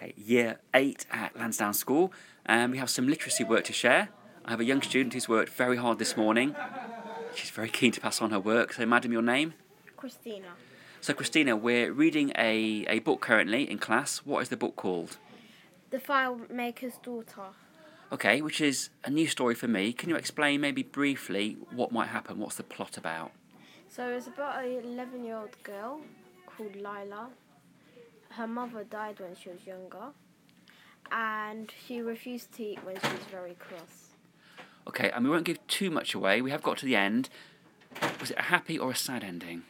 Okay, year 8 at Lansdowne School, and we have some literacy work to share. I have a young student who's worked very hard this morning. She's very keen to pass on her work. So, madam, your name? Christina. So, Christina, we're reading a book currently in class. What is the book called? The Filemaker's Daughter. Okay, which is a new story for me. Can you explain maybe briefly what might happen? What's the plot about? So it's about an 11-year-old girl called Lila. Her mother died when she was younger, and she refused to eat when she was very cross. Okay, and we won't give too much away. We have got to the end. Was it a happy or a sad ending?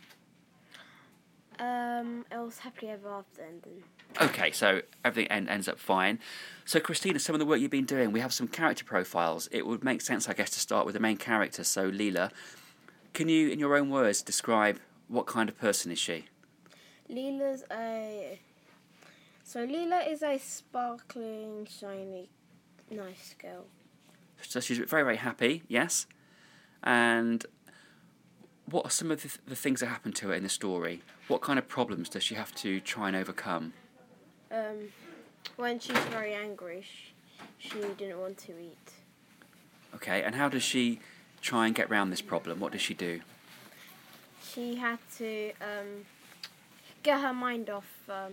It was happily ever after ending. Okay, so everything ends up fine. So, Christina, some of the work you've been doing, we have some character profiles. It would make sense, I guess, to start with the main character, so Leela. Can you, in your own words, describe what kind of person is she? Leela is a sparkling, shiny, nice girl. So she's very, very happy, yes? And what are some of the things that happen to her in the story? What kind of problems does she have to try and overcome? When she's very angry, she didn't want to eat. Okay, and how does she try and get around this problem? What does she do? She had to get her mind off her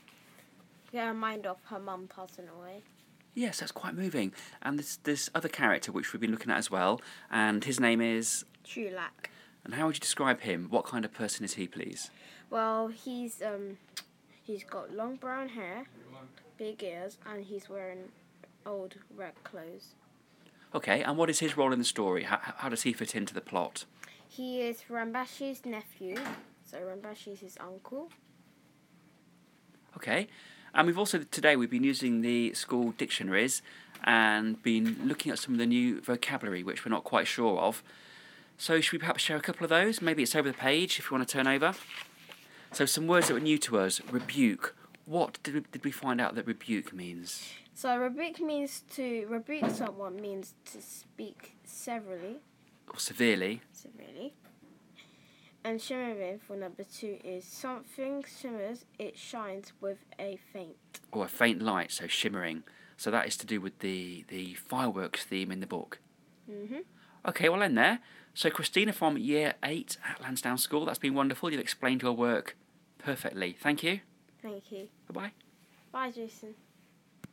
mum passing away. Yes, that's quite moving. And there's this other character which we've been looking at as well, and his name is? Trulac. And how would you describe him? What kind of person is he, please? Well, he's got long brown hair, big ears, and he's wearing old red clothes. Okay, and what is his role in the story? How does he fit into the plot? He is Rambashi's nephew, so Rambashi is his uncle. Okay, and today we've been using the school dictionaries and been looking at some of the new vocabulary which we're not quite sure of. So should we perhaps share a couple of those? Maybe it's over the page if you want to turn over. So some words that were new to us. Rebuke. What did we find out that rebuke means? So rebuke someone means to speak severely. Or severely. Severely. And shimmering for number 2 is something shimmers, it shines with a faint. Or a faint light, so shimmering. So that is to do with the fireworks theme in the book. Mm-hmm. Okay, we'll end there. So Christina from year 8 at Lansdowne School, that's been wonderful. You've explained your work perfectly. Thank you. Thank you. Bye-bye. Bye, Jason.